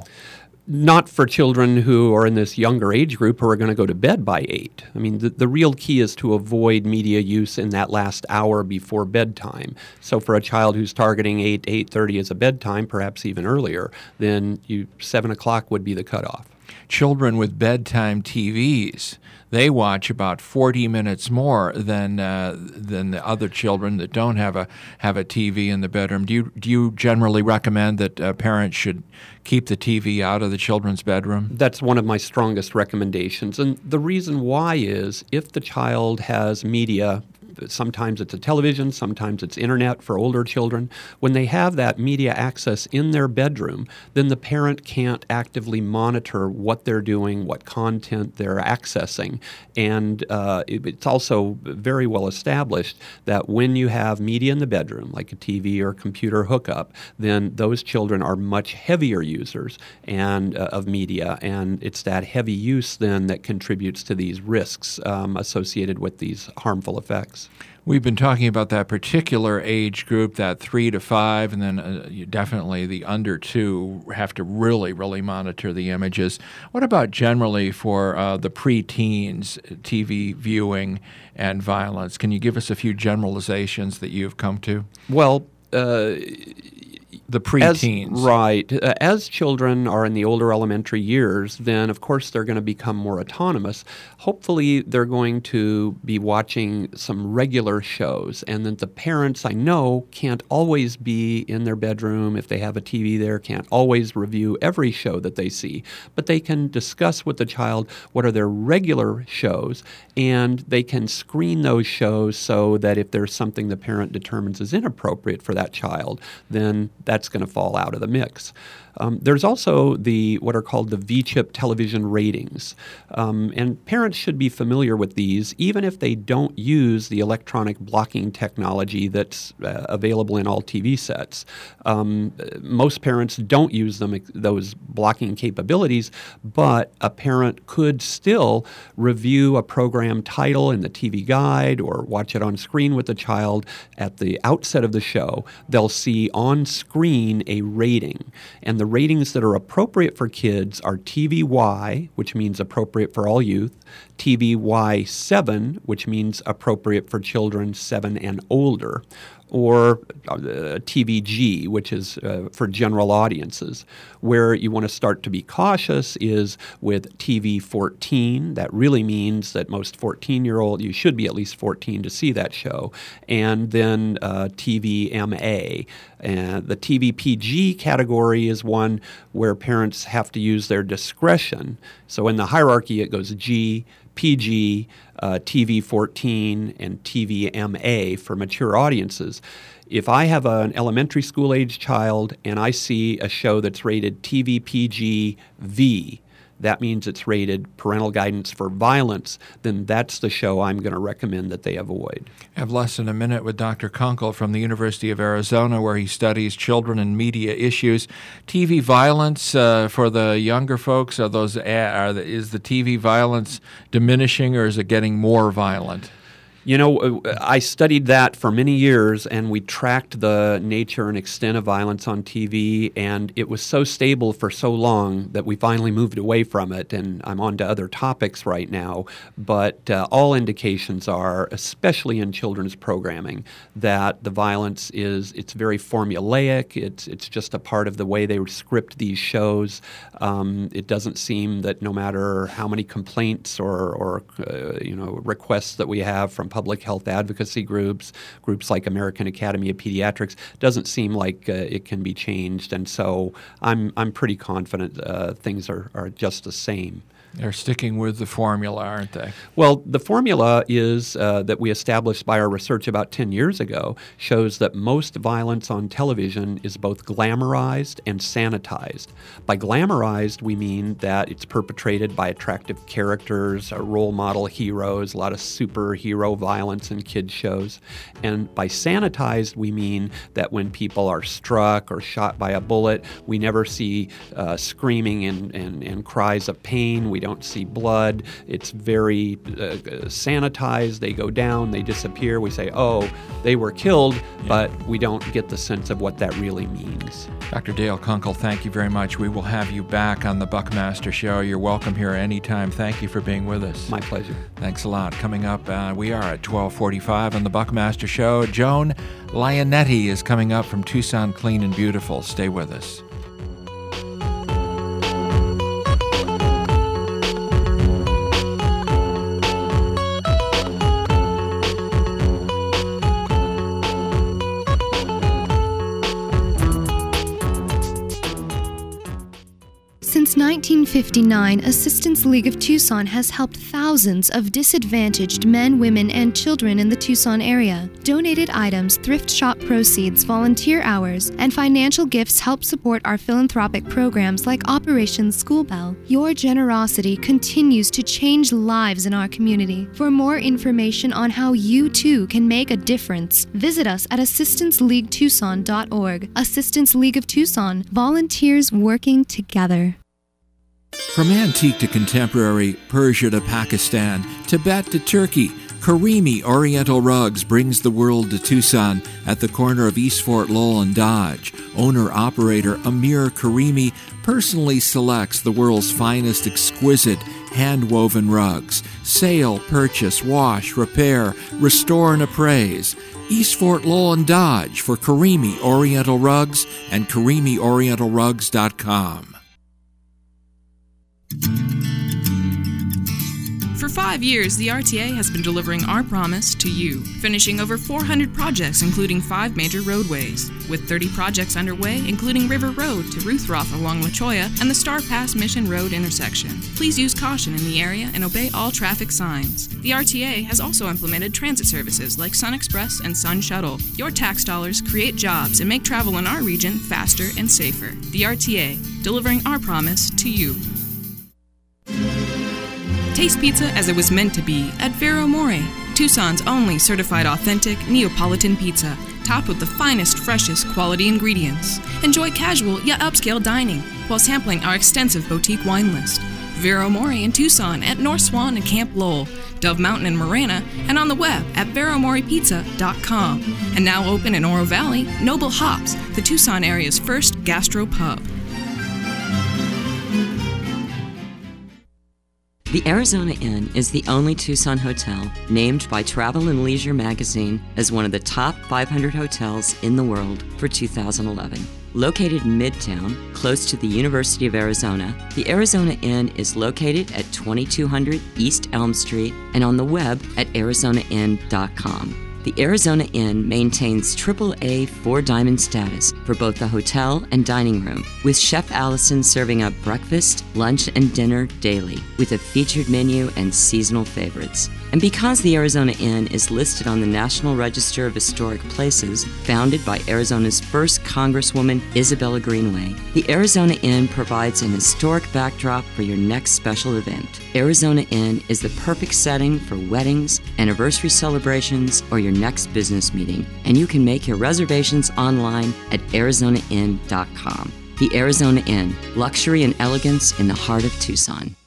Not for children who are in this younger age group who are going to go to bed by eight. I mean, the, the real key is to avoid media use in that last hour before bedtime. So for a child who's targeting eight, eight thirty as a bedtime, perhaps even earlier, then you seven o'clock would be the cutoff. Children with bedtime T Vs, they watch about forty minutes more than uh, than the other children that don't have a have a T V in the bedroom. Do you do you generally recommend that uh, parents should keep the T V out of the children's bedroom? That's one of my strongest recommendations. And the reason why is if the child has media, sometimes it's a television, sometimes it's internet for older children. When they have that media access in their bedroom, then the parent can't actively monitor what they're doing, what content they're accessing. And uh, it, it's also very well established that when you have media in the bedroom, like a T V or computer hookup, then those children are much heavier users and uh, of media. And it's that heavy use then that contributes to these risks um, associated with these harmful effects. We've been talking about that particular age group, that three to five, and then uh, you definitely the under two have to really, really monitor the images. What about generally for uh, the preteens, T V viewing and violence? Can you give us a few generalizations that you've come to? Well, uh, the preteens. As, right. Uh, as children are in the older elementary years, then of course they're going to become more autonomous. Hopefully they're going to be watching some regular shows, and that the parents, I know, can't always be in their bedroom if they have a T V there, can't always review every show that they see, but they can discuss with the child what are their regular shows, and they can screen those shows so that if there's something the parent determines is inappropriate for that child, then that's going to fall out of the mix. Um, there's also the what are called the V CHIP television ratings, um, and parents should be familiar with these, even if they don't use the electronic blocking technology that's uh, available in all T V sets. Um, most parents don't use them, those blocking capabilities, but a parent could still review a program title in the T V guide or watch it on screen with the child at the outset of the show. They'll see on screen a rating, and the The ratings that are appropriate for kids are T V Y, which means appropriate for all youth, T V Y seven, which means appropriate for children seven and older, or uh, T V G, which is uh, for general audiences. Where you want to start to be cautious is with T V fourteen. That really means that most fourteen-year-old, you should be at least fourteen to see that show, and then uh, T V M A. And the T V P G category is one where parents have to use their discretion. So in the hierarchy, it goes G, P G, uh, T V fourteen, and T V M A for mature audiences. If I have an elementary school age child and I see a show that's rated T V P G V, that means it's rated parental guidance for violence, then that's the show I'm going to recommend that they avoid. I have less than a minute with Doctor Kunkel from the University of Arizona, where he studies children and media issues. T V violence uh, for the younger folks, are those are the, is the T V violence diminishing, or is it getting more violent? You know, I studied that for many years, and we tracked the nature and extent of violence on T V, and it was so stable for so long that we finally moved away from it, and I'm on to other topics right now. But uh, all indications are, especially in children's programming, that the violence is, it's very formulaic. It's, it's just a part of the way they script these shows. Um, it doesn't seem that no matter how many complaints or, or uh, you know, requests that we have from public health advocacy groups, groups like American Academy of Pediatrics, doesn't seem like uh, it can be changed. And so I'm I'm pretty confident uh, things are, are just the same. They're sticking with the formula, aren't they? Well, the formula is uh, that we established by our research about ten years ago shows that most violence on television is both glamorized and sanitized. By glamorized, we mean that it's perpetrated by attractive characters, uh, role model heroes, a lot of superhero violence in kids' shows. And by sanitized, we mean that when people are struck or shot by a bullet, we never see uh, screaming and, and, and cries of pain. We don't see blood. It's very uh, sanitized. They go down, they disappear. We say, oh, they were killed, yeah. but we don't get the sense of what that really means. Doctor Dale Kunkel, thank you very much. We will have you back on the Buckmaster Show. You're welcome here anytime. Thank you for being with us. My pleasure. Thanks a lot. Coming up, uh, we are at twelve forty-five on the Buckmaster Show. Joan Lionetti is coming up from Tucson Clean and Beautiful. Stay with us. Since nineteen fifty-nine, Assistance League of Tucson has helped thousands of disadvantaged men, women, and children in the Tucson area. Donated items, thrift shop proceeds, volunteer hours, and financial gifts help support our philanthropic programs like Operation School Bell. Your generosity continues to change lives in our community. For more information on how you too can make a difference, visit us at assistance league tucson dot org. Assistance League of Tucson, volunteers working together. From antique to contemporary, Persia to Pakistan, Tibet to Turkey, Karimi Oriental Rugs brings the world to Tucson at the corner of East Fort Lowell and Dodge. Owner-operator Amir Karimi personally selects the world's finest exquisite hand-woven rugs. Sale, purchase, wash, repair, restore, and appraise. East Fort Lowell and Dodge for Karimi Oriental Rugs and karimi oriental rugs dot com. For five years, the R T A has been delivering our promise to you, finishing over four hundred projects, including five major roadways. With thirty projects underway, including River Road to Ruthroth along La Cholla and the Star Pass Mission Road intersection. Please use caution in the area and obey all traffic signs. The R T A has also implemented transit services like Sun Express and Sun Shuttle. Your tax dollars create jobs and make travel in our region faster and safer. The R T A, delivering our promise to you. Taste pizza as it was meant to be at Vero More, Tucson's only certified authentic Neapolitan pizza, topped with the finest, freshest quality ingredients. Enjoy casual yet upscale dining while sampling our extensive boutique wine list. Vero More in Tucson at North Swan and Camp Lowell, Dove Mountain and Marana, and on the web at vero more pizza dot com. And now open in Oro Valley, Noble Hops, the Tucson area's first gastro pub. The Arizona Inn is the only Tucson hotel named by Travel and Leisure magazine as one of the top five hundred hotels in the world for two thousand eleven. Located in Midtown, close to the University of Arizona, the Arizona Inn is located at twenty-two hundred East Elm Street and on the web at arizona inn dot com. The Arizona Inn maintains triple A four-diamond status for both the hotel and dining room, with Chef Allison serving up breakfast, lunch, and dinner daily, with a featured menu and seasonal favorites. And because the Arizona Inn is listed on the National Register of Historic Places, founded by Arizona's first Congresswoman, Isabella Greenway, the Arizona Inn provides an historic backdrop for your next special event. Arizona Inn is the perfect setting for weddings, anniversary celebrations, or your next business meeting, and you can make your reservations online at arizona inn dot com. The Arizona Inn, luxury and elegance in the heart of Tucson.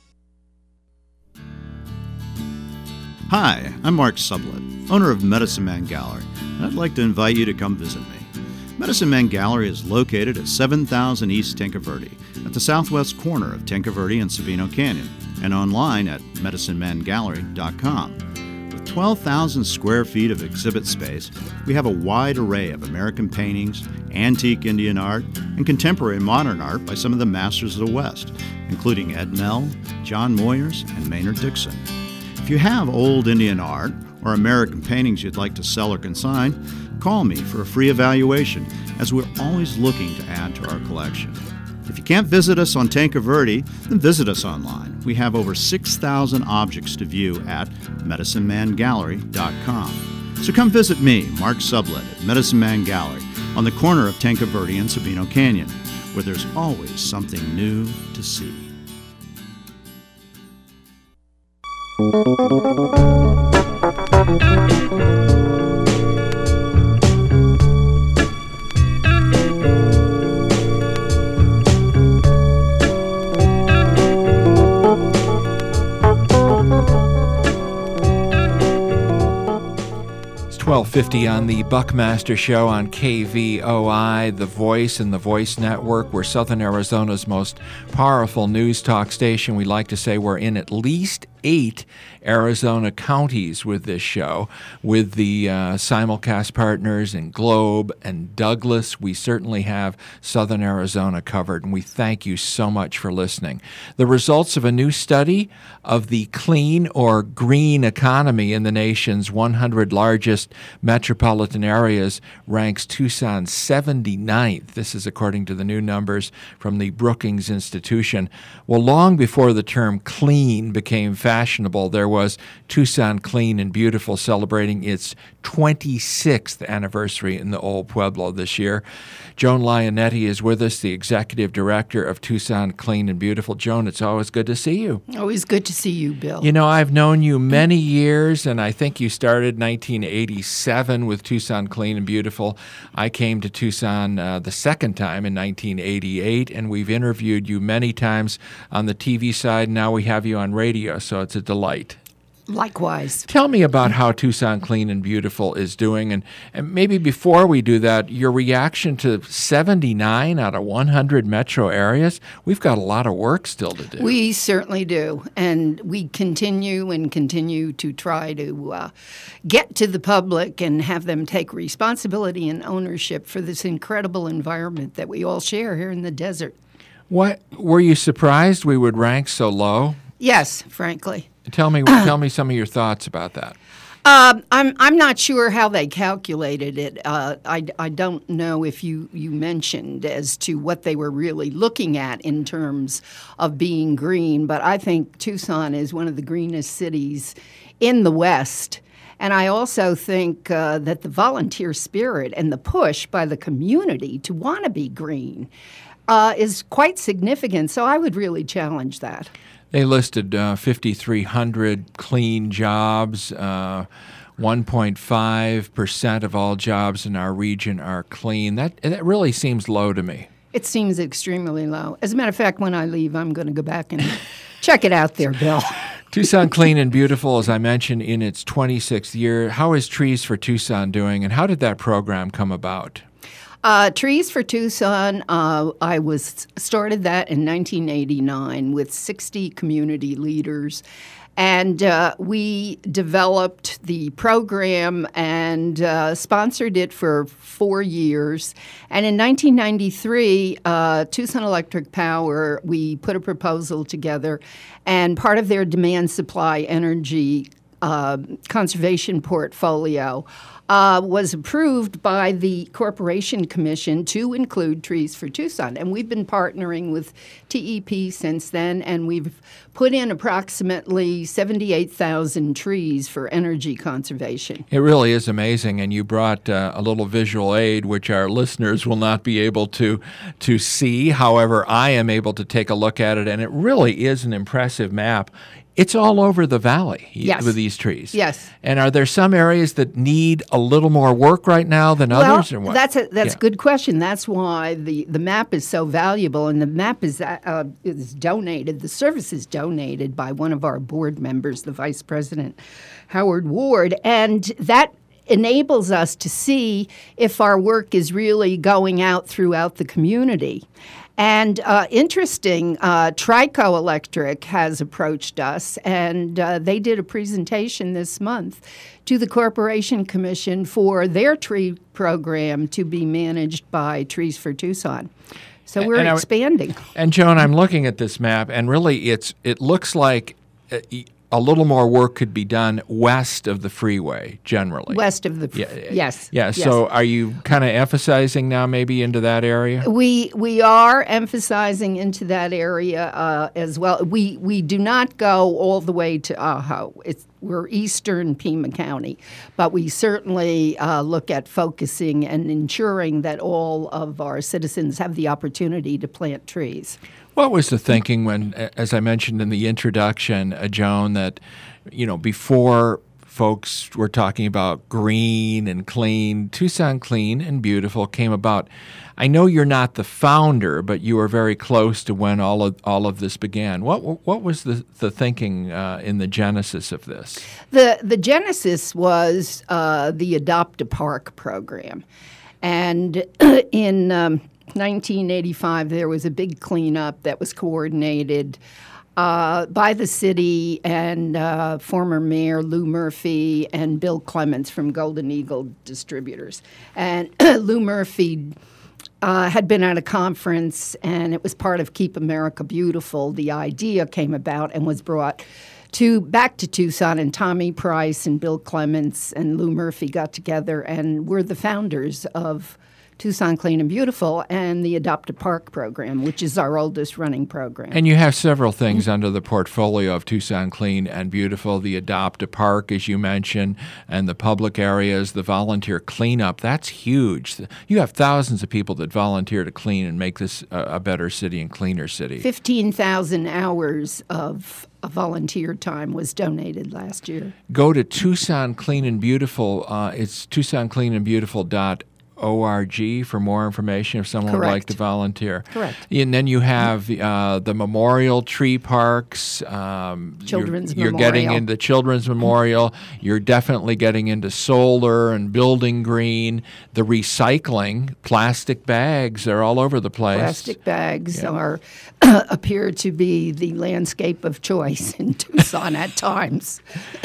Hi, I'm Mark Sublett, owner of Medicine Man Gallery, and I'd like to invite you to come visit me. Medicine Man Gallery is located at seven thousand East Tinca Verde, at the southwest corner of Tinca Verde and Sabino Canyon, and online at medicine man gallery dot com. With twelve thousand square feet of exhibit space, we have a wide array of American paintings, antique Indian art, and contemporary modern art by some of the masters of the West, including Ed Mell, John Moyers, and Maynard Dixon. If you have old Indian art or American paintings you'd like to sell or consign, call me for a free evaluation, as we're always looking to add to our collection. If you can't visit us on Tinca Verde, then visit us online. We have over six thousand objects to view at medicine man gallery dot com. So come visit me, Mark Sublett, at Medicine Man Gallery on the corner of Tinca Verde and Sabino Canyon, where there's always something new to see. twelve fifty on the Buckmaster Show on K V O I, The Voice and the Voice Network. We're Southern Arizona's most powerful news talk station. We like to say we're in at least eight Arizona counties with this show, with the uh, simulcast partners in Globe and Douglas. We certainly have Southern Arizona covered, and we thank you so much for listening. The results of a new study of the clean or green economy in the nation's one hundred largest metropolitan areas ranks Tucson seventy-ninth. This is according to the new numbers from the Brookings Institution. Well, long before the term clean became fashionable, there was Tucson Clean and Beautiful celebrating its twenty-sixth anniversary in the Old Pueblo this year. Joan Lionetti is with us, the executive director of Tucson Clean and Beautiful. Joan, it's always good to see you. Always good to see you, Bill. You know, I've known you many years, and I think you started nineteen eighty-seven with Tucson Clean and Beautiful. I came to Tucson uh, the second time in nineteen eighty-eight, and we've interviewed you many times on the T V side. Now we have you on radio, so it's a delight. Likewise. Tell me about how Tucson Clean and Beautiful is doing, and, and maybe before we do that, your reaction to seventy-nine out of one hundred metro areas. We've got a lot of work still to do. We certainly do, and we continue and continue to try to uh, get to the public and have them take responsibility and ownership for this incredible environment that we all share here in the desert. What were you surprised we would rank so low? Yes, frankly. Tell me, tell me some of your thoughts about that. Um, I'm I'm not sure how they calculated it. Uh, I, I don't know if you, you mentioned as to what they were really looking at in terms of being green, but I think Tucson is one of the greenest cities in the West. And I also think uh, that the volunteer spirit and the push by the community to want to be green uh, is quite significant. So I would really challenge that. They listed uh, fifty-three hundred clean jobs. Uh, one point five percent of all jobs in our region are clean. That that really seems low to me. It seems extremely low. As a matter of fact, when I leave, I'm going to go back and check it out there, Bill. Tucson Clean and Beautiful, as I mentioned, in its twenty-sixth year. How is Trees for Tucson doing, and how did that program come about? Uh, Trees for Tucson, uh, I was started that in nineteen eighty-nine with sixty community leaders. And uh, we developed the program and uh, sponsored it for four years. And in nineteen ninety-three, uh, Tucson Electric Power, we put a proposal together. And part of their demand supply energy uh, conservation portfolio uh, was approved by the Corporation Commission to include Trees for Tucson. And we've been partnering with T E P since then, and we've put in approximately seventy-eight thousand trees for energy conservation. It really is amazing, and you brought uh, a little visual aid, which our listeners will not be able to to see. However, I am able to take a look at it, and it really is an impressive map. It's all over the valley Yes. with these trees. Yes. And are there some areas that need a little more work right now than Well, others? Or what? that's a that's Yeah. a good question. That's why the, the map is so valuable, and the map is uh, is donated. The service is donated by one of our board members, the Vice President, Howard Ward, and that enables us to see if our work is really going out throughout the community. And uh, interesting, uh, Trico Electric has approached us, and uh, they did a presentation this month to the Corporation Commission for their tree program to be managed by Trees for Tucson. So we're And I- expanding. And Joan, I'm looking at this map, and really, it's it looks like uh, a little more work could be done west of the freeway, generally. West of the, fr- Yeah, yes. Yeah. yes. So, are you kind of emphasizing now, maybe into that area? We we are emphasizing into that area uh, as well. We we do not go all the way to Ajo. It's we're eastern Pima County, but we certainly uh, look at focusing and ensuring that all of our citizens have the opportunity to plant trees. What was the thinking when, as I mentioned in the introduction, uh, Joan, that, you know, before folks were talking about green and clean, Tucson Clean and Beautiful came about? I know you're not the founder, but you were very close to when all of all of this began. What what was the the thinking uh, in the genesis of this? The the genesis was uh, the Adopt a Park program, and in um, nineteen eighty-five there was a big cleanup that was coordinated uh, by the city and uh, former Mayor Lou Murphy and Bill Clements from Golden Eagle Distributors. And Lou Murphy Uh, had been at a conference, and it was part of Keep America Beautiful. The idea came about and was brought to back to Tucson, and Tommy Price and Bill Clements and Lou Murphy got together and were the founders of Tucson Clean and Beautiful and the Adopt a Park program, which is our oldest running program. And you have several things under the portfolio of Tucson Clean and Beautiful, the Adopt a Park, as you mentioned, and the public areas, the volunteer cleanup. That's huge. You have thousands of people that volunteer to clean and make this a, a better city and cleaner city. fifteen thousand hours of volunteer time was donated last year. Go to Tucson Clean and Beautiful. Uh, it's tucson clean and beautiful dot org for more information if someone would like Correct. to volunteer. Correct. And then you have uh, the memorial tree parks. Um, Children's you're, you're getting Memorial. into Children's Memorial. You're definitely getting into solar and building green. The recycling, plastic bags are all over the place. Plastic bags Yeah. are appear to be the landscape of choice in Tucson at times.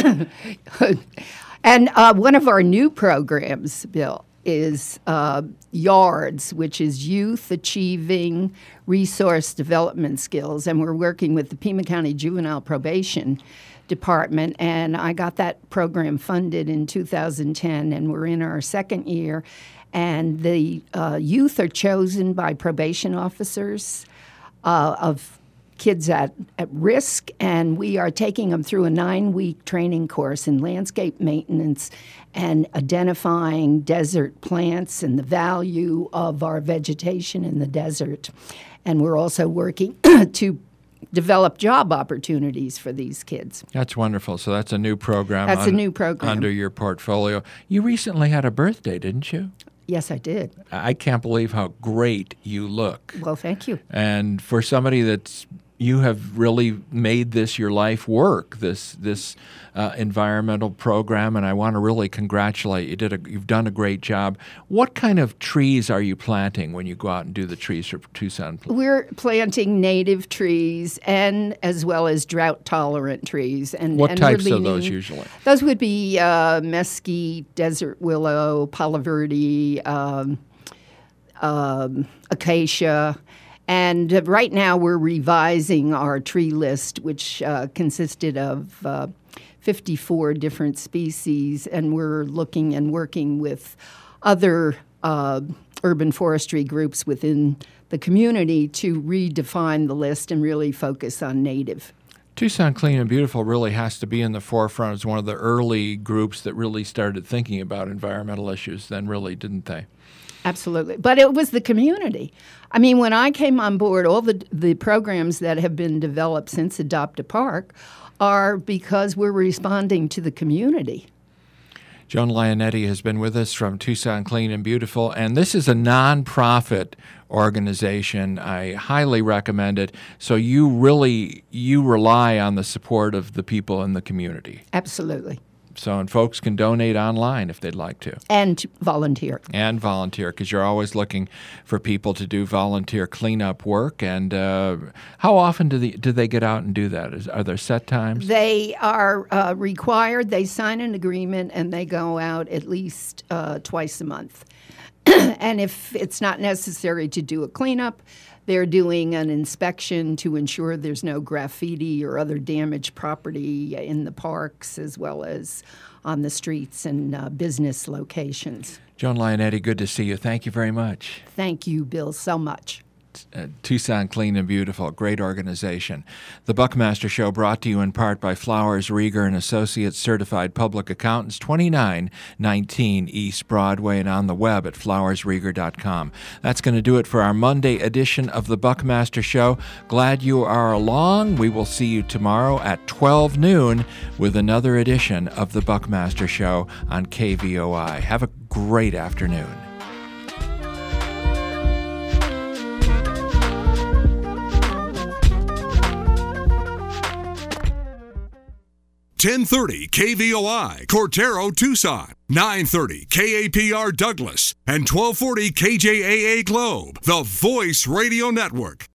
And uh, one of our new programs, Bill, is uh, YARDS, which is Youth Achieving Resource Development Skills. And we're working with the Pima County Juvenile Probation Department. And I got that program funded in two thousand ten, and we're in our second year. And the uh, youth are chosen by probation officers uh, of kids at, at risk, and we are taking them through a nine-week training course in landscape maintenance and identifying desert plants and the value of our vegetation in the desert. And we're also working to develop job opportunities for these kids. That's wonderful. So that's a new program. That's a new program. Under your portfolio. You recently had a birthday, didn't you? Yes, I did. I can't believe how great you look. Well, thank you. And for somebody that's, you have really made this your life work, this this uh, environmental program, and I want to really congratulate you. Did a, you've done a great job. What kind of trees are you planting when you go out and do the trees for Tucson? We're planting native trees and as well as drought-tolerant trees. And What and types we're of those leaning- usually? Those would be uh, mesquite, desert willow, palo verde, um, um, acacia. And uh, right now we're revising our tree list, which uh, consisted of uh, fifty-four different species, and we're looking and working with other uh, urban forestry groups within the community to redefine the list and really focus on native. Tucson Clean and Beautiful really has to be in the forefront as one of the early groups that really started thinking about environmental issues then, really, didn't they? Absolutely. But it was the community. I mean, when I came on board, all the the programs that have been developed since Adopt a Park are because we're responding to the community. Joan Leonetti has been with us from Tucson Clean and Beautiful, and this is a nonprofit organization. I highly recommend it. So you really, you rely on the support of the people in the community. Absolutely. So, and folks can donate online if they'd like to. And volunteer. And volunteer, because you're always looking for people to do volunteer cleanup work. And uh, how often do they, do they get out and do that? Is, are there set times? They are uh, required. They sign an agreement, and they go out at least uh, twice a month. And if it's not necessary to do a cleanup, they're doing an inspection to ensure there's no graffiti or other damaged property in the parks as well as on the streets and uh, business locations. Joan Leonetti, good to see you. Thank you very much. Thank you, Bill, so much. Uh, Tucson Clean and Beautiful, great organization. The Buckmaster Show brought to you in part by Flowers, Rieger and Associates Certified Public Accountants, twenty-nine nineteen East Broadway, and on the web at flowers rieger dot com. That's going to do it for our Monday edition of the Buckmaster Show. Glad you are along. We will see you tomorrow at twelve noon with another edition of the Buckmaster Show on K V O I. Have a great afternoon. ten thirty K V O I, Cortero, Tucson, nine thirty K A P R Douglas, and twelve forty K J A A Globe, the Voice Radio Network.